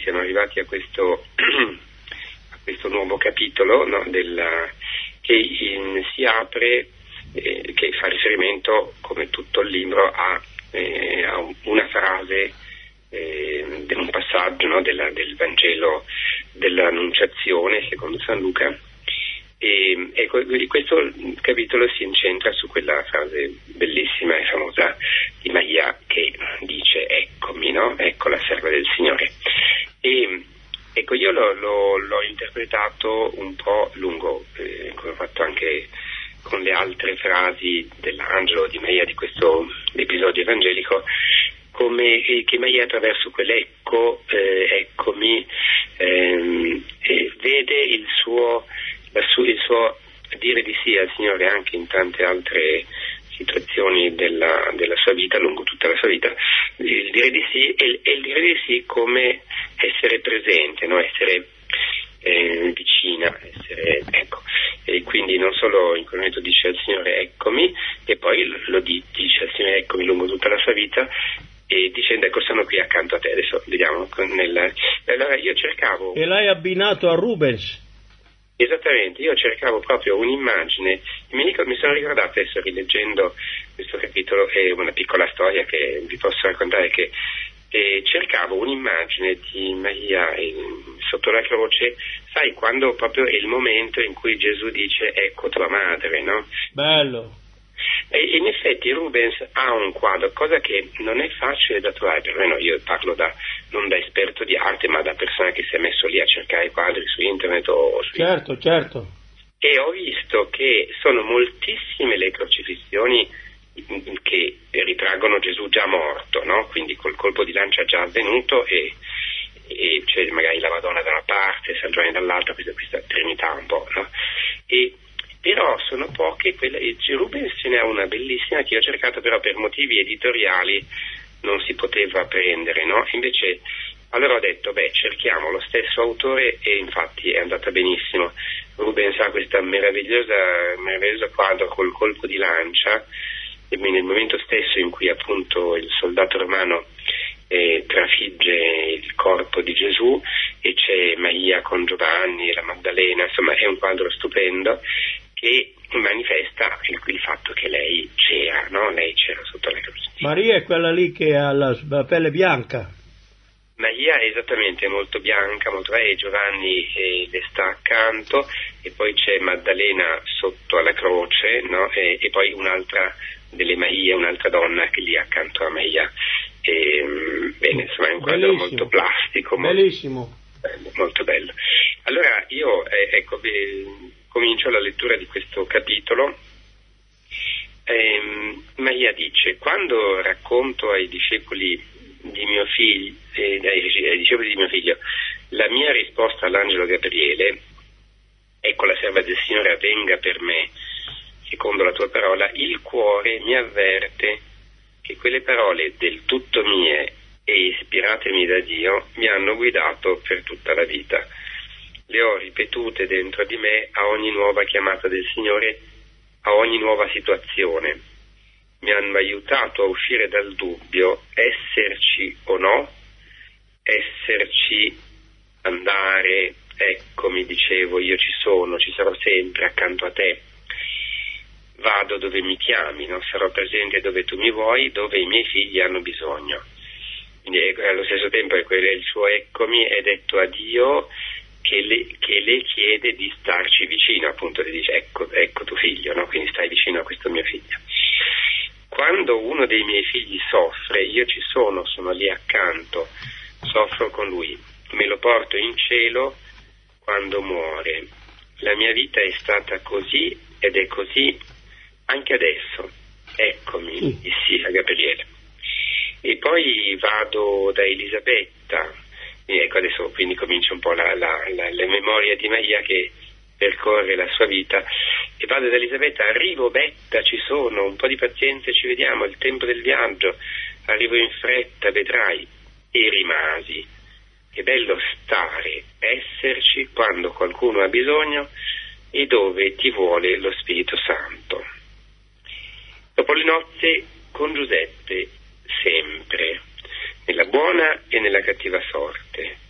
siamo arrivati a questo nuovo capitolo, no, che si apre, che fa riferimento, come tutto il libro, a una frase di un passaggio, no, del Vangelo dell'Annunciazione secondo San Luca. E questo capitolo si incentra su quella frase bellissima e famosa di Maria che dice: eccomi, no? Ecco la serva del Signore. E ecco, io l'ho interpretato un po' lungo, come ho fatto anche con le altre frasi dell'angelo di Maria di questo episodio evangelico, come che Maria attraverso quell'ecco, eccomi, vede il suo dire di sì al Signore anche in tante altre situazioni della sua vita, lungo tutta la sua vita, il dire di sì e il dire di sì come essere presente, no? Essere vicina, ecco. E quindi non solo in quel momento dice al Signore eccomi, e poi lo dice al Signore eccomi lungo tutta la sua vita, e dicendo ecco sono qui accanto a te. Adesso vediamo allora io cercavo, e l'hai abbinato a Rubens. Esattamente, io cercavo proprio un'immagine, mi sono ricordato adesso rileggendo questo capitolo, è una piccola storia che vi posso raccontare, che cercavo un'immagine di Maria sotto la croce, sai, quando proprio è il momento in cui Gesù dice ecco tua madre, no? Bello. E in effetti Rubens ha un quadro, cosa che non è facile da trovare, perlomeno io parlo non da esperto di arte, ma da persona che si è messo lì a cercare quadri su internet o su Certo. E ho visto che sono moltissime le crocifissioni che ritraggono Gesù già morto, no? Quindi col colpo di lancia già avvenuto, e c'è magari la Madonna da una parte, San Giovanni dall'altra, questa Trinità un po', no? Però sono poche quelle, e Rubens ce n'è una bellissima che ho cercato, però per motivi editoriali non si poteva prendere, no? Invece allora ho detto cerchiamo lo stesso autore, e infatti è andata benissimo. Rubens ha questa meraviglioso quadro col colpo di lancia, e nel momento stesso in cui appunto il soldato romano trafigge il corpo di Gesù, e c'è Maria con Giovanni e la Maddalena, insomma è un quadro stupendo che manifesta il fatto che lei c'era, no? Lei c'era sotto la croce. Maria è quella lì che ha la pelle bianca. Maria è esattamente molto bianca, e Giovanni le sta accanto, e poi c'è Maddalena sotto alla croce, no? E poi un'altra delle Marie, un'altra donna che lì accanto a Maria. Bene, insomma è un quadro molto plastico, bellissimo, molto bello. Allora io comincio la lettura di questo capitolo. Maria dice: quando racconto ai discepoli di mio figlio, la mia risposta all'angelo Gabriele, ecco la serva del Signore, avvenga per me secondo la tua parola, il cuore mi avverte che quelle parole del tutto mie e ispiratemi da Dio mi hanno guidato per tutta la vita. Le ho ripetute dentro di me a ogni nuova chiamata del Signore, a ogni nuova situazione. Mi hanno aiutato a uscire dal dubbio, esserci o no, esserci, andare, ecco mi dicevo, io ci sono, ci sarò sempre accanto a te. Vado dove mi chiami, no? Sarò presente dove tu mi vuoi, dove i miei figli hanno bisogno. Quindi allo stesso tempo è il suo eccomi è detto a Dio che le chiede di starci vicino, appunto le dice ecco tuo figlio, no? Quindi stai vicino a questo mio figlio. Quando uno dei miei figli soffre, io ci sono lì accanto, soffro con lui, me lo porto in cielo quando muore. La mia vita è stata così ed è così anche adesso, eccomi, dissi a Gabriele. E poi vado da Elisabetta, e ecco adesso quindi comincia un po' la memoria di Maria che percorre la sua vita, e vado da Elisabetta, arrivo, Betta, ci sono, un po' di pazienza, ci vediamo, il tempo del viaggio, arrivo in fretta, vedrai, e rimasi. Che bello stare, esserci quando qualcuno ha bisogno e dove ti vuole lo Spirito Santo. Dopo le nozze con Giuseppe sempre, nella buona e nella cattiva sorte,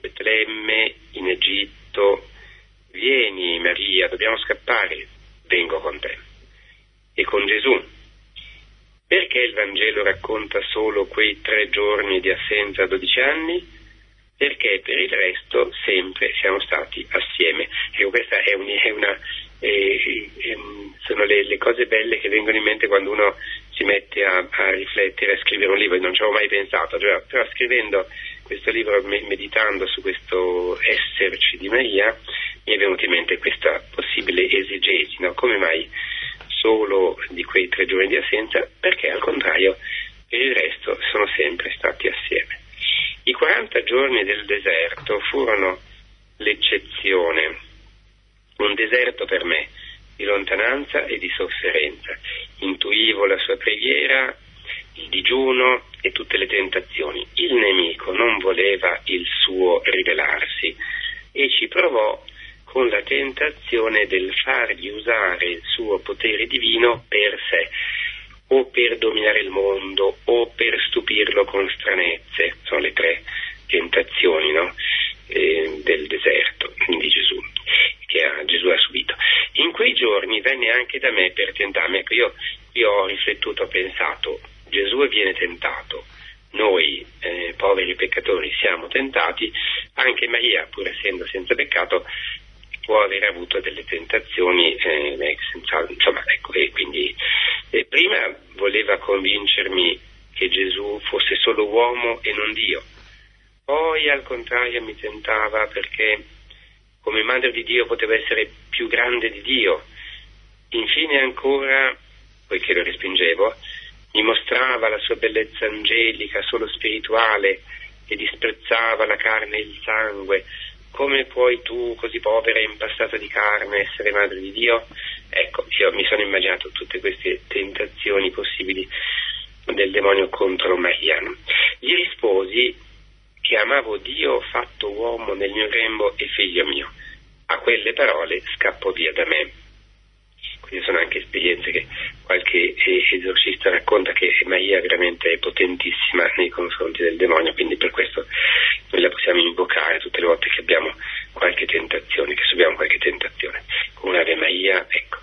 Betlemme, in Egitto, vieni Maria, dobbiamo scappare, vengo con te. E con Gesù. Perché il Vangelo racconta solo quei 3 giorni di assenza a 12 anni? Perché per il resto sempre siamo stati assieme. E questa sono le cose belle che vengono in mente quando uno si mette a riflettere, a scrivere un libro. Non ci avevo mai pensato, però scrivendo questo libro, meditando su questo esserci di Maria, mi è venuta in mente questa possibile esegesi, no? Come mai solo di quei 3 giorni di assenza? Perché al contrario per il resto sono sempre stati assieme. I 40 giorni del deserto furono l'eccezione, un deserto per me di lontananza e di sofferenza. Intuivo la sua preghiera, il digiuno e tutte le tentazioni. Il nemico non voleva il suo rivelarsi e ci provò con la tentazione del fargli usare il suo potere divino per sé, o per dominare il mondo, o per stupirlo con stranezze. Sono le 3 tentazioni, no? Del deserto di Gesù, che Gesù ha subito. In quei giorni venne anche da me per tentarmi. Ecco, io ho riflettuto, ho pensato, Gesù viene tentato, noi poveri peccatori siamo tentati, anche Maria, pur essendo senza peccato, può aver avuto delle tentazioni, insomma, ecco, e quindi prima voleva convincermi che Gesù fosse solo uomo e non Dio, poi al contrario mi tentava perché come madre di Dio poteva essere più grande di Dio, infine ancora, poiché lo respingevo, mi mostrava la sua bellezza angelica, solo spirituale, e disprezzava la carne e il sangue. Come puoi tu, così povera e impastata di carne, essere madre di Dio? Ecco, io mi sono immaginato tutte queste tentazioni possibili del demonio contro Maria. Gli risposi che amavo Dio fatto uomo nel mio grembo e figlio mio. A quelle parole scappo via da me. Quindi sono anche esperienze che qualche esorcista racconta, che Maria veramente è potentissima nei confronti del demonio, quindi per questo noi la possiamo invocare tutte le volte che abbiamo qualche tentazione, che subiamo qualche tentazione. Con un'Ave Maria, ecco,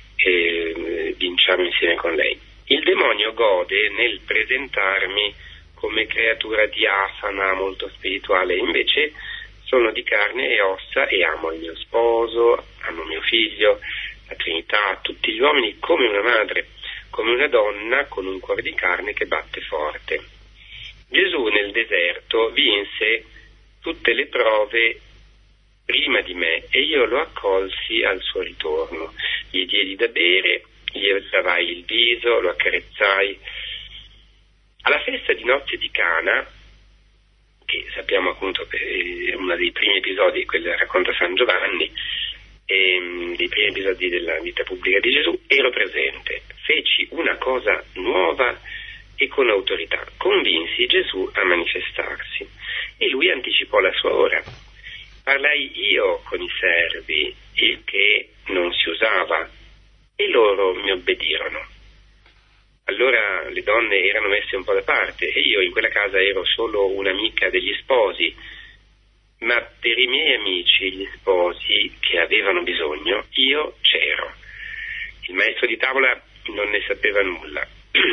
vinciamo insieme con lei. Il demonio gode nel presentarmi come creatura diafana, molto spirituale, invece sono di carne e ossa e amo il mio sposo, amo mio figlio, la Trinità, tutti gli uomini come una madre, come una donna con un cuore di carne che batte forte. Gesù nel deserto vinse tutte le prove prima di me e io lo accolsi al suo ritorno. Gli diedi da bere, gli lavai il viso, lo accarezzai. Alla festa di nozze di Cana, che sappiamo appunto è uno dei primi episodi, quello racconta San Giovanni, dei primi episodi della vita pubblica di Gesù, ero presente, feci una cosa nuova e con autorità, convinsi Gesù a manifestarsi e lui anticipò la sua ora. Parlai io con i servi, il che non si usava, e loro mi obbedirono. Allora le donne erano messe un po' da parte e io in quella casa ero solo un'amica degli sposi, ma per i miei amici, gli sposi che avevano bisogno, io c'ero. Il maestro di tavola non ne sapeva nulla.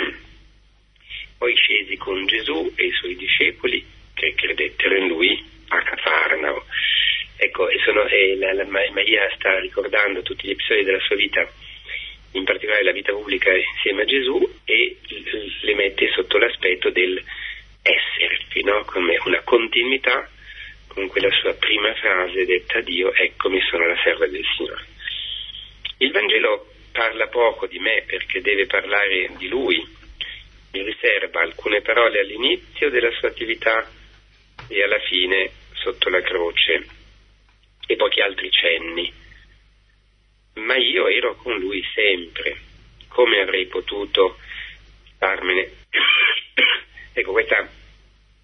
Poi scesi con Gesù e i suoi discepoli che credettero in lui a Cafarnao. Ecco, Maria sta ricordando tutti gli episodi della sua vita, in particolare la vita pubblica insieme a Gesù, e le mette sotto l'aspetto del esserci, no? Come una continuità con quella sua prima frase detta a Dio: eccomi, sono la serva del Signore. Il Vangelo parla poco di me perché deve parlare di Lui. Mi riserva alcune parole all'inizio della sua attività e alla fine sotto la croce, e pochi altri cenni. Ma io ero con Lui sempre. Come avrei potuto starmene? Ecco, questa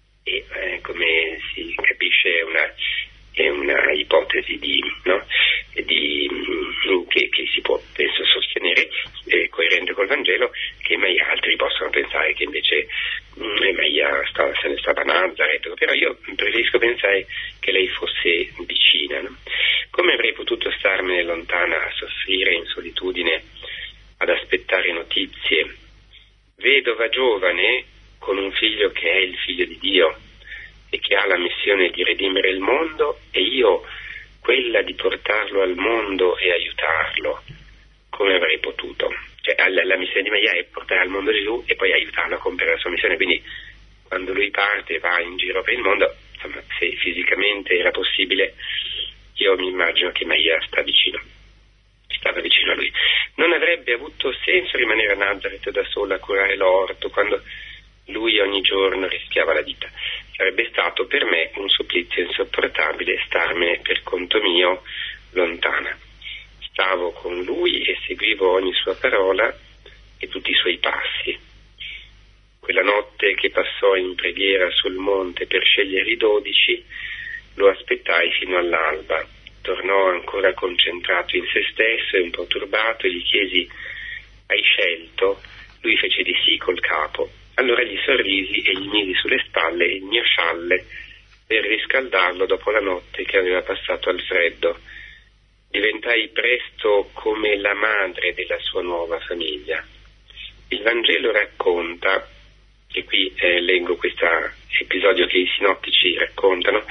come si capisce è una ipotesi no? che si può, penso, sostenere, coerente col Vangelo, che altri possono pensare che invece Maria se ne stava a Nazareth, però io preferisco pensare che lei fosse vicina, no? Come avrei potuto starmene lontana a soffrire in solitudine, ad aspettare notizie, vedova giovane con un figlio che è il figlio di Dio e che ha la missione di redimere il mondo, e io quella di portarlo al mondo e aiutarlo. Come avrei potuto? Cioè, la missione di Maria è portare al mondo Gesù e poi aiutarlo a compiere la sua missione, quindi quando lui parte, va in giro per il mondo, insomma, se fisicamente era possibile, io mi immagino che Maria stava vicino a lui. Non avrebbe avuto senso rimanere a Nazareth da sola a curare l'orto quando lui ogni giorno rischiava la vita. Sarebbe stato per me un supplizio insopportabile starmene per conto mio lontana. Stavo con lui e seguivo ogni sua parola e tutti i suoi passi. Quella notte che passò in preghiera sul monte per scegliere i 12, lo aspettai fino all'alba. Tornò ancora concentrato in se stesso e un po' turbato, e gli chiesi: hai scelto? Lui fece di sì col capo. Allora gli sorrisi e gli misi sulle spalle il mio scialle per riscaldarlo dopo la notte che aveva passato al freddo. Diventai presto come la madre della sua nuova famiglia. Il Vangelo racconta, e qui leggo questo episodio che i sinottici raccontano,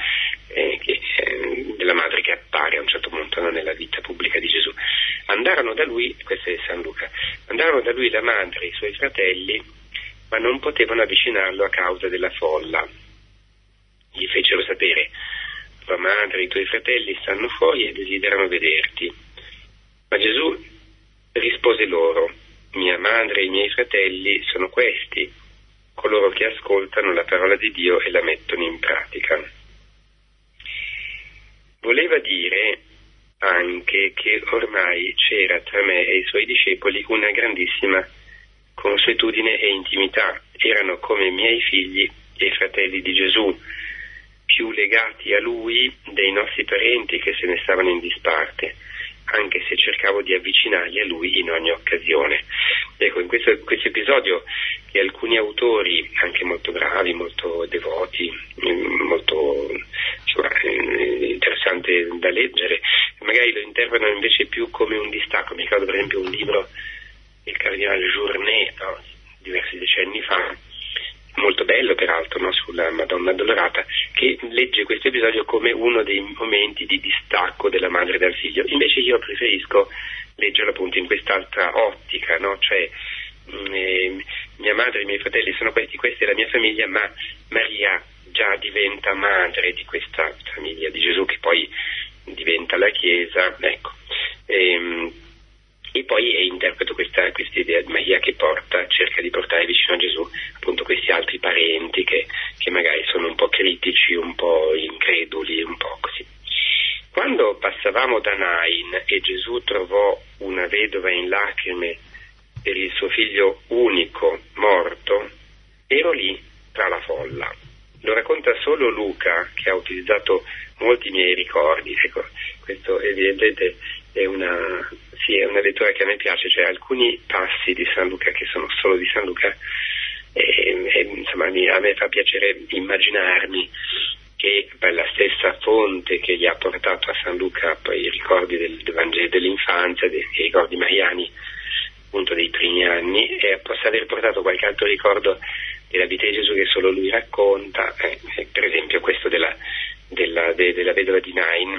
della madre che appare a un certo punto nella vita pubblica di Gesù. Andarono da lui, questo è San Luca, andarono da lui la madre e i suoi fratelli, ma non potevano avvicinarlo a causa della folla. Gli fecero sapere: tua madre e i tuoi fratelli stanno fuori e desiderano vederti. Ma Gesù rispose loro: mia madre e i miei fratelli sono questi, coloro che ascoltano la parola di Dio e la mettono in pratica. Voleva dire anche che ormai c'era tra me e i suoi discepoli una grandissima consuetudine e intimità. Erano come miei figli e fratelli di Gesù, più legati a lui dei nostri parenti che se ne stavano in disparte, anche se cercavo di avvicinarli a lui in ogni occasione. Ecco, in questo episodio, che alcuni autori, anche molto bravi, molto devoti, molto interessante da leggere, magari lo interpretano invece più come un distacco. Mi ricordo per esempio un libro del cardinale Journet, diversi decenni fa, molto bello peraltro, no? Sulla Madonna Addolorata, che legge questo episodio come uno dei momenti di distacco della madre dal figlio. Invece io preferisco leggerlo appunto in quest'altra ottica, no? Cioè mia madre e i miei fratelli sono questa è la mia famiglia, ma Maria già diventa madre di questa famiglia di Gesù, che poi diventa la Chiesa, ecco. E poi interpreto questa idea di Maria che cerca di portare vicino a Gesù appunto questi altri parenti che magari sono un po' critici, un po' increduli, un po' così. Quando passavamo da Nain e Gesù trovò una vedova in lacrime per il suo figlio unico morto, ero lì tra la folla. Lo racconta solo Luca, che ha utilizzato molti miei ricordi. Ecco, questo evidentemente è una lettura che a me piace, cioè alcuni passi di San Luca che sono solo di San Luca, insomma a me fa piacere immaginarmi che per la stessa fonte che gli ha portato a San Luca poi i ricordi del Vangelo dell'infanzia, i ricordi mariani appunto dei primi anni, possa aver portato qualche altro ricordo della vita di Gesù che solo lui racconta, per esempio questo della vedova di Nain.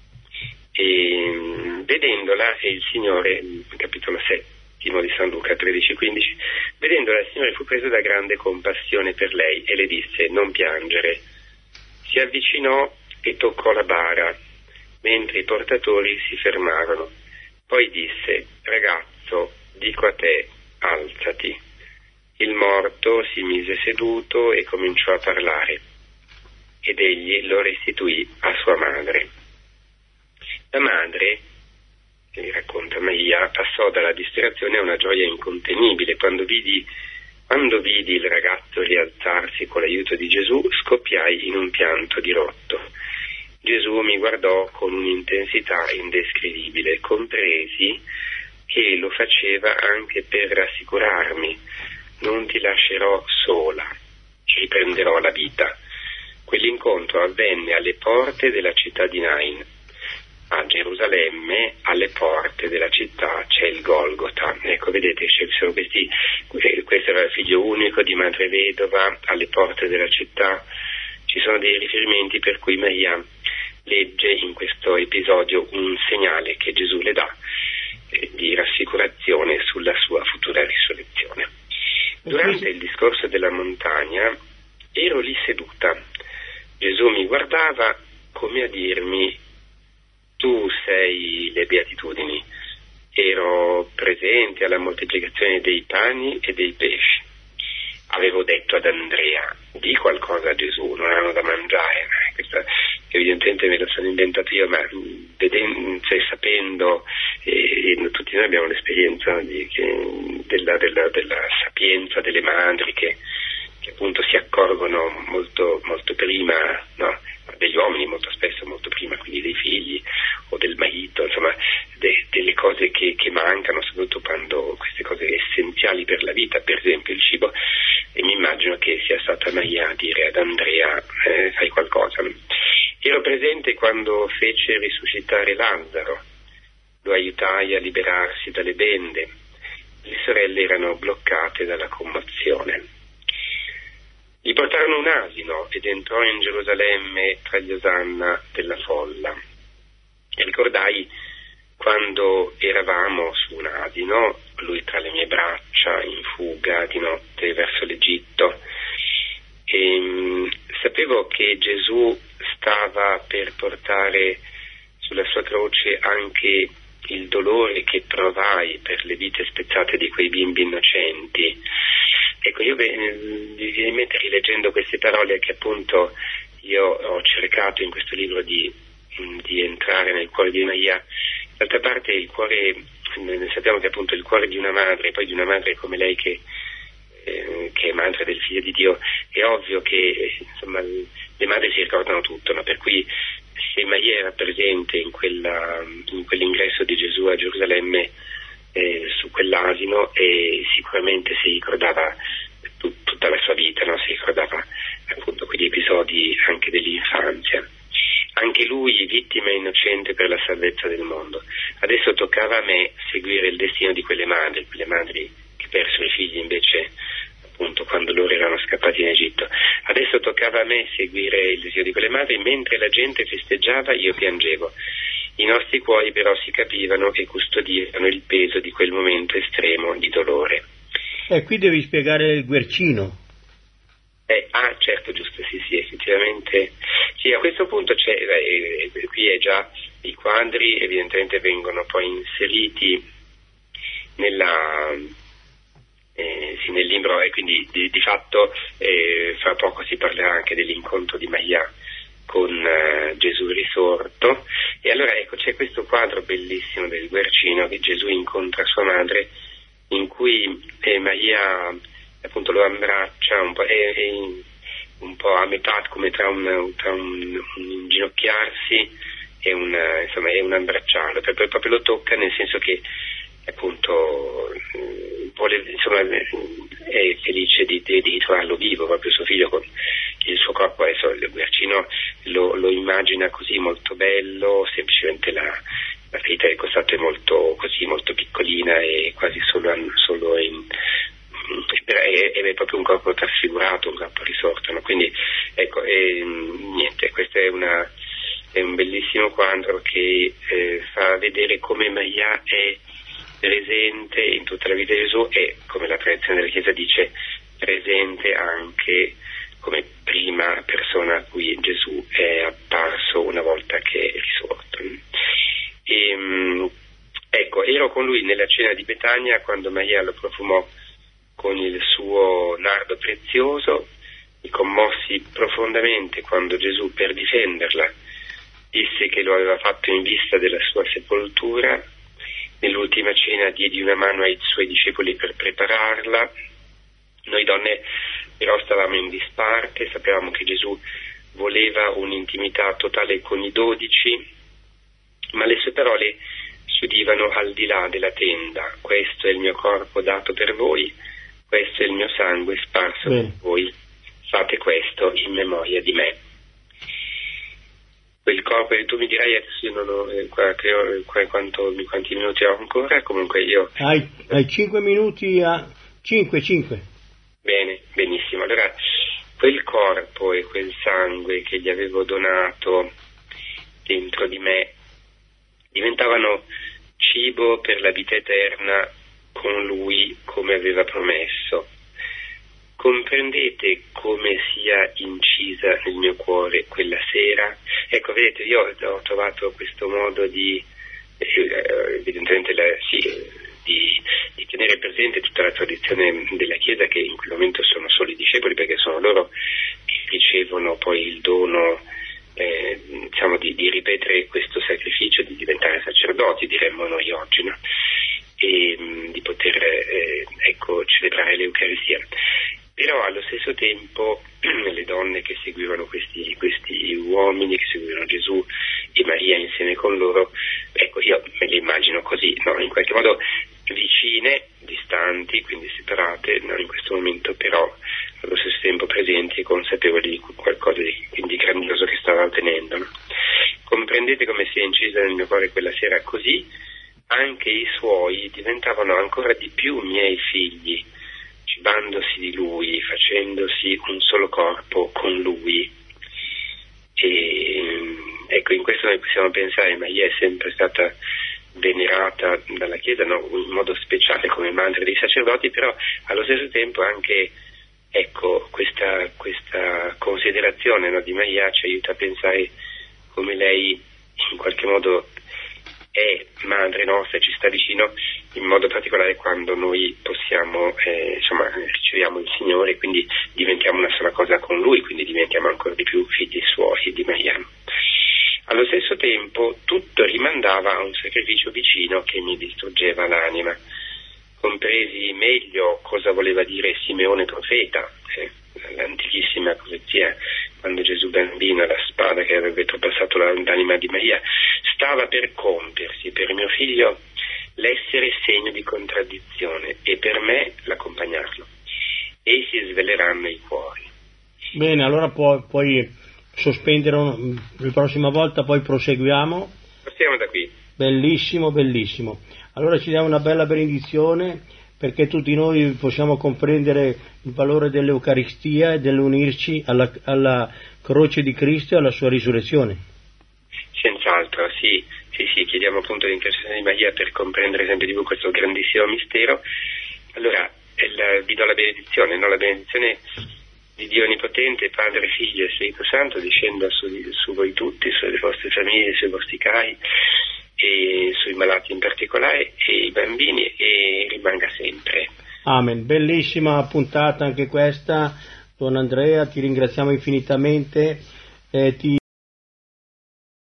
E vedendola, il Signore, capitolo 7 di San Luca 13-15, vedendola il Signore fu preso da grande compassione per lei e le disse: non piangere. Si avvicinò e toccò la bara, mentre i portatori si fermarono. Poi disse: ragazzo, dico a te, alzati. Il morto si mise seduto e cominciò a parlare, ed egli lo restituì a sua madre. La madre, che racconta Maria, passò dalla distrazione a una gioia incontenibile. Quando vidi il ragazzo rialzarsi con l'aiuto di Gesù, scoppiai in un pianto dirotto. Gesù mi guardò con un'intensità indescrivibile, compresi che lo faceva anche per rassicurarmi: non ti lascerò sola, ci riprenderò la vita. Quell'incontro avvenne alle porte della città di Nain. A Gerusalemme, alle porte della città, c'è il Golgota. Ecco, vedete, sono questo era il figlio unico di madre vedova, alle porte della città. Ci sono dei riferimenti per cui Maria legge in questo episodio un segnale che Gesù le dà di rassicurazione sulla sua futura risurrezione. Durante il discorso della montagna ero lì seduta. Gesù mi guardava come a dirmi: tu sei le beatitudini. Ero presente alla moltiplicazione dei pani e dei pesci. Avevo detto ad Andrea: di qualcosa a Gesù, non hanno da mangiare. Questo evidentemente me lo sono inventato io, ma sapendo, tutti noi abbiamo l'esperienza della sapienza delle madri che appunto si accorgono molto, molto prima, no? Degli uomini molto spesso, molto prima, quindi dei figli o del marito, insomma, delle cose che mancano, soprattutto quando queste cose essenziali per la vita, per esempio il cibo, e mi immagino che sia stata Maria a dire ad Andrea: fai qualcosa. Ero presente quando fece risuscitare Lazzaro, lo aiutai a liberarsi dalle bende, le sorelle erano bloccate dalla commozione. Gli portarono un asino ed entrò in Gerusalemme tra gli osanna della folla. E ricordai quando eravamo su un asino, lui tra le mie braccia, in fuga di notte verso l'Egitto, e sapevo che Gesù stava per portare sulla sua croce anche il dolore che provai per le vite spezzate di quei bimbi innocenti. Ecco, io mi viene in mente, rileggendo queste parole, che appunto io ho cercato in questo libro di entrare nel cuore di Maria. D'altra parte il cuore, sappiamo che appunto il cuore di una madre, poi di una madre come lei che è madre del figlio di Dio, è ovvio che insomma le madri si ricordano tutto, no? Per cui se Maria era presente in quell'ingresso di Gesù a Gerusalemme, su quell'asino, e sicuramente si ricordava tutta la sua vita, no? Si ricordava appunto quegli episodi anche dell'infanzia. Anche lui vittima innocente per la salvezza del mondo. Adesso toccava a me seguire il destino di quelle madri che persero i figli invece appunto quando loro erano scappati in Egitto. Adesso toccava a me seguire il destino di quelle madri. Mentre la gente festeggiava, io piangevo. I nostri cuori però si capivano e custodivano il peso di quel momento estremo di dolore. Qui devi spiegare il guercino. Certo, giusto, sì, effettivamente. Sì, a questo punto qui è già, i quadri evidentemente vengono poi inseriti nel libro, e quindi di fatto fra poco si parlerà anche dell'incontro di Maria con Gesù risorto. E allora ecco, c'è questo quadro bellissimo del guercino, che Gesù incontra sua madre, in cui Maria appunto lo abbraccia un po' a metà, come tra un inginocchiarsi e un abbracciarlo, proprio lo tocca, nel senso che appunto è felice di trovarlo vivo, proprio suo figlio con il suo corpo. Adesso il guercino lo immagina così molto bello, semplicemente la ferita del costato è molto piccolina e quasi solo è proprio un corpo trasfigurato, un corpo risorto, no? Quindi ecco, niente, questo è un bellissimo quadro che fa vedere come Maria è presente in tutta la vita di Gesù, e come la tradizione della Chiesa dice, presente anche come prima persona a cui Gesù è apparso una volta che è risorto. Ecco, ero con lui nella cena di Betania quando Maria lo profumò con il suo nardo prezioso. Mi commossi profondamente quando Gesù, per difenderla, disse che lo aveva fatto in vista della sua sepoltura. Nell'ultima cena diedi una mano ai suoi discepoli per prepararla. Noi donne però stavamo in disparte, sapevamo che Gesù voleva un'intimità totale con i 12, ma le sue parole si udivano al di là della tenda: questo è il mio corpo dato per voi, questo è il mio sangue sparso per voi, fate questo in memoria di me. Quel corpo, e tu mi dirai adesso, io non ho quanti minuti ho ancora, comunque io... Hai 5 minuti a... 5. Bene, benissimo. Allora, quel corpo e quel sangue che gli avevo donato dentro di me diventavano cibo per la vita eterna con lui, come aveva promesso. Comprendete come sia incisa nel mio cuore quella sera? Ecco, vedete, io ho trovato questo modo di, evidentemente, di tenere presente tutta la tradizione della Chiesa, che in quel momento sono solo i discepoli, perché sono loro che ricevono poi il dono, di ripetere questo sacrificio, di diventare sacerdoti, diremmo noi oggi, no? E di poter celebrare l'Eucaristia. Però allo stesso tempo le donne che seguivano questi uomini, che seguivano Gesù e Maria insieme con loro, ecco, io me le immagino così, no? In qualche modo vicine, distanti, quindi separate, no? In questo momento, però allo stesso tempo presenti e consapevoli di qualcosa di grandioso che stava avvenendo, no? Comprendete come sia incisa nel mio cuore quella sera, così anche i suoi diventavano ancora di più miei figli, cibandosi di lui, facendosi un solo corpo con lui. E ecco, in questo noi possiamo pensare, Maria è sempre stata venerata dalla Chiesa, no? In modo speciale come madre dei sacerdoti, però allo stesso tempo anche, ecco, questa considerazione, no, di Maria ci aiuta a pensare come lei in qualche modo è madre nostra, ci sta vicino, in modo particolare quando noi possiamo, riceviamo il Signore e quindi diventiamo una sola cosa con Lui, quindi diventiamo ancora di più figli suoi, di Maria. Allo stesso tempo tutto rimandava a un sacrificio vicino che mi distruggeva l'anima. Compresi meglio cosa voleva dire Simeone profeta, l'antichissima profezia, quando Gesù bambino, la spada che avrebbe trapassato l'anima di Maria, stava per compiersi per mio figlio l'essere segno di contraddizione e per me l'accompagnarlo. Essi sveleranno i cuori. Bene, allora puoi sospendere la prossima volta, poi proseguiamo. Passiamo da qui. Bellissimo. Allora ci diamo una bella benedizione, perché tutti noi possiamo comprendere il valore dell'Eucaristia e dell'unirci alla croce di Cristo e alla sua risurrezione. Senz'altro, sì, chiediamo appunto l'intercessione di Maria per comprendere sempre di più questo grandissimo mistero. Allora, vi do la benedizione, no? La benedizione di Dio Onnipotente, Padre, Figlio e Spirito Santo, discenda su voi tutti, sulle vostre famiglie, sui vostri cari, e sui malati in particolare, e i bambini, e rimanga sempre. Amen. Bellissima puntata anche questa, Don Andrea, ti ringraziamo infinitamente.